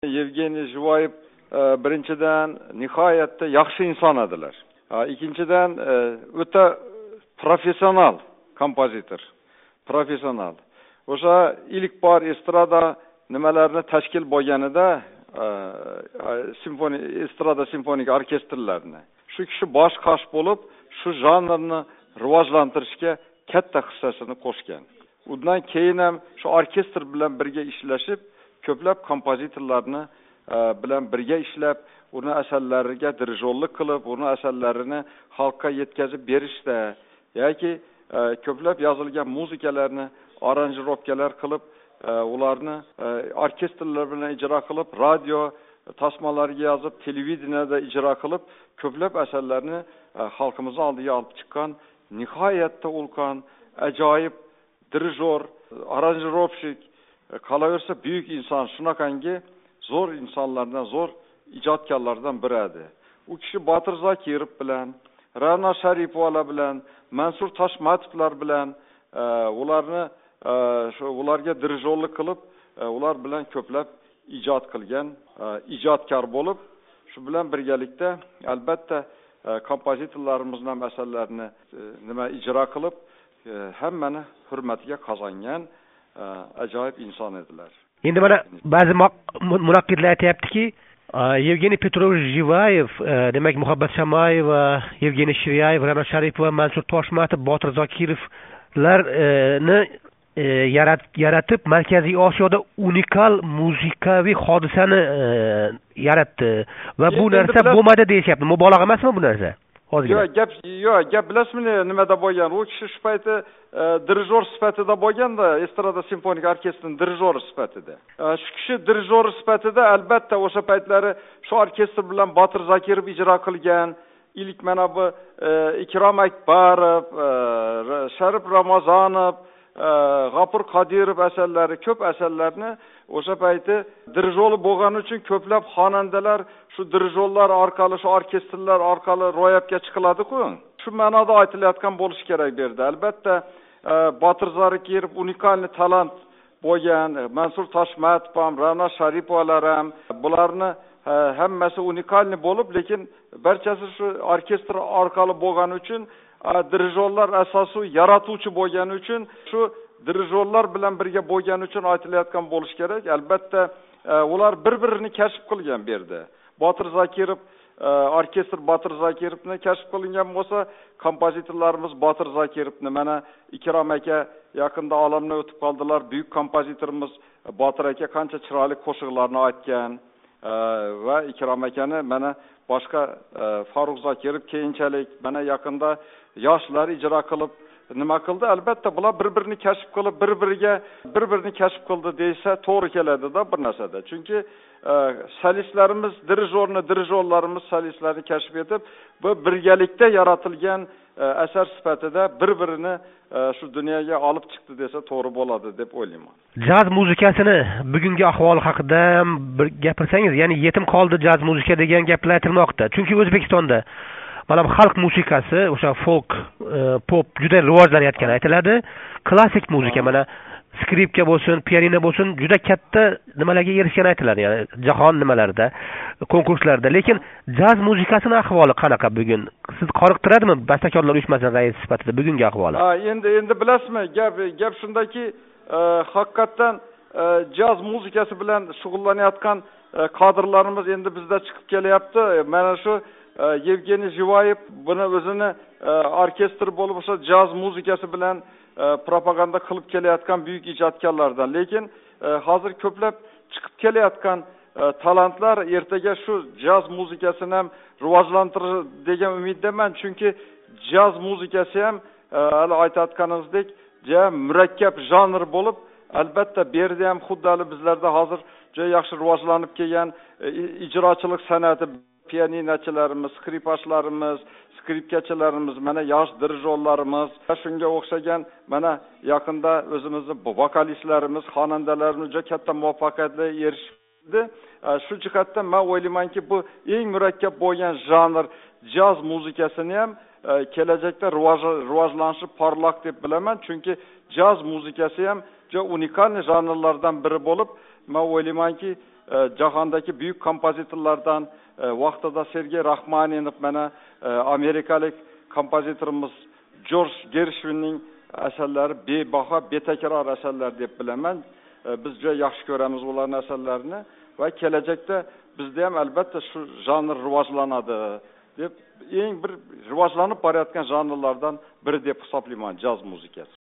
Yevgeniy Jivayev birinchidan nihoyatda yaxshi inson edilar. Ikkinchidan o'ta professional kompozitor, professional. O'sha ilk bor estrada nimalarni tashkil bo'lganida estrada simfonik orkestrlarni shu kishi bosh qosh bo'lib, shu janrni rivojlantirishga katta hissasini qo'shgan. Undan keyin ham shu orkestr bilan birga ishlashib, ko'plab kompozitorlarni bilan birga ishlab, uni asarlariga dirijorlik qilib, uni asarlarini xalqqa yetkazib berishda yoki ko'plab yozilgan muzikalarni aranjirovkalar qilib, ularni orkestrlar bilan ijro qilib, radio tasmalarga yozib, televideniyada ijro qilib, ko'plab asarlarni xalqimiz oldiga olib chiqqan nihoyatda ulkan, ajoyib dirijor, aranjirovщик, qolaversa buyuk inson, shunaqangi zo'r insonlardan, zo'r ijodkorlardan biri edi. U kishi Botir Zokirov bilan, Ra'no Sharipovalar bilan, Mansur Toshmatovlar bilan ularga dirijorlik qilib, ular bilan ko'plab ijod qilgan, ijodkor bo'lib, shu bilan birgalikda albatta kompozitorlarimizning asarlarini ijro qilib, hammani hurmatiga qozongan ajoyib inson edilar. Endi mana ba'zi munaqqidlar aytayaptiki, Yevgeniy Petrovich Jivayev, demak Muhabbat Shamayeva, Yevgeniy Shiryayev, Ra'no Sharipova, Mansur Toshmatov, Botir Zokirovlarni yaratib, Markaziy Osiyoda unikal muzikaviy hodisani yaratdi va bu narsa bo'lmadi deyishyapti. Mubolag'a emasmi bu narsa? Gap bilasizmi nimada bo'lgan? U kishi shu payti dirijor sifatida bo'lganda, Estrada simfonik orkestrining dirijori sifatida. Shu kishi dirijor sifatida albatta o'sha paytlari shu orkestr bilan Botir Zokirov ijro qilgan, ilk mana bu Ikrom Akbarov, Sharif Ramazonov, G'afur Qodirov asarlari, ko'p asarlarni o'sha payti dirijor bo'lgani uchun ko'plab xonandalar shu dirijorlar orqali, shu orkestrlar orqali ro'yobga chiqiladi-ku. Shu ma'noda aytilayotgan bo'lish kerak berdi. Albatta Botir Zokirov unikalni talant bo'lgan, Mansur Toshmatov ham, Ra'no Sharipovalar ham, bularni hammasi unikalni bo'lib, lekin barchasi shu orkestr orqali bo'lgani uchun dirijorlar asosiy yaratuvchi bo'lgani uchun, shu dirijorlar bilan birga bo'lgani uchun aytilayotgan bo'lish kerak. Albatta ular bir-birini kashf qilgan berdi. Botir Zokirov orkestr Botir Zokirovni kashf qilingan bo'lsa, kompozitorlarimiz Botir Zokirovni mana Ikrom aka yaqinda olamdan o'tib qoldilar. Buyuk kompozitorimiz Botir aka qancha chiroyli qo'shiqlarni aytgan va Ikrom akani mana boshqa Farruh Zokirov keyinchalik mana yaqinda yoshlar ijro qilib nima qildi? Albatta bular bir-birini kashf qilib, bir-birini kashf qildi desa to'g'ri keladi-da bir narsada. Chunki solistlarimiz dirijorlarimiz solistlarni kashf etib, bu birgalikda yaratilgan asar sifatida bir-birini shu dunyoga olib chiqdi desa to'g'ri bo'ladi deb o'ylayman. Jaz muzikasini bugungi ahvoli haqida bir gapirsangiz, ya'ni yetim qoldi jaz muzika degan gaplar aytilmoqda. Chunki O'zbekistonda mana xalq musiqasi, o'sha folk, pop juda rivojlanayotgani aytiladi. Klassik muzika mana skripka bo'lsin, pianino bo'lsin, juda katta nimalarga erishgani aytiladi, ya'ni jahon nimalarida, konkurslarda. Lekin jaz muzikasining ahvoli qanaqa bugun? Siz qoniqtiradimi bastakorlar uyushmasining raisi sifatida bugungi ahvoli? Endi bilasizmi, gap shundaki, haqiqatan jaz muzikasi bilan shug'ullanayotgan kadrlarimiz endi bizda chiqib kelyapti. Mana shu Yevgeniy Jivayev buni o'zini orkestr bo'lib o'sha jaz muzikasi bilan propaganda qilib kelayotgan buyuk ijodkorlardan. Lekin hozir ko'plab chiqib kelayotgan talantlar ertaga shu jaz muzikasini ham rivojlantiradi degan umiddaman. Chunki jaz muzikasi ham hali aytayotganingizdek, juda murakkab janr bo'lib, albatta bu yerda ham xuddi bizlarda hozir juda yaxshi rivojlanib kelgan ijrochilik san'ati, pianinochilarimiz, skripashlarimiz, skripkachilarimiz, mana yosh dirijorlarimiz, shunga o'xshagan mana yaqinda o'zimizning vokalistlarimiz, xonandalarimiz juda katta muvaffaqiyatga erishdi. Shu jihatdan men o'ylaymanki, bu eng murakkab bo'lgan janr jaz muzikasini ham kelajakda rivojlanishi parlaq deb bilaman. Chunki jaz muzikasi ham juda unikal janrlardan biri bo'lib, men o'ylaymanki, jahondagi buyuk kompozitorlardan vaqtida Sergey Rachmaninov, mana amerikalik kompozitorimiz George Gershwinning asarlari bebaho, betakror asarlar deb bilaman. Biz juda yaxshi ko'ramiz ularning asarlarini va kelajakda bizda ham albatta shu janr rivojlanadi deb eng bir rivojlanib borayotgan janrlardan biri deb hisoblayman jaz muzikasi.